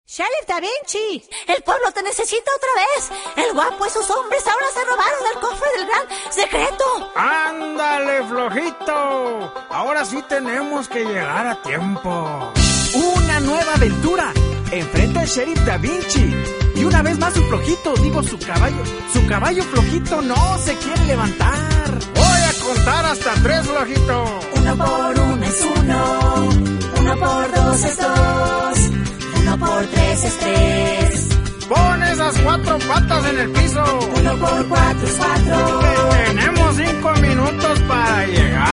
Sheriff Da Vinci, el pueblo te necesita otra vez. El guapo y sus hombres ahora se robaron el cofre del gran secreto. ¡Ándale, flojito! Ahora sí tenemos que llegar a tiempo. Una nueva aventura. Enfrenta al Sheriff Da Vinci. Y una vez más su flojito, su caballo flojito no se quiere levantar. Voy a contar hasta 3, flojito. 1 por 1 es 1, 1 por 2 es 2, 1 por 3 es 3. Pon esas 4 patas en el piso. 1 por 4 es 4. Tenemos 5 minutos para llegar.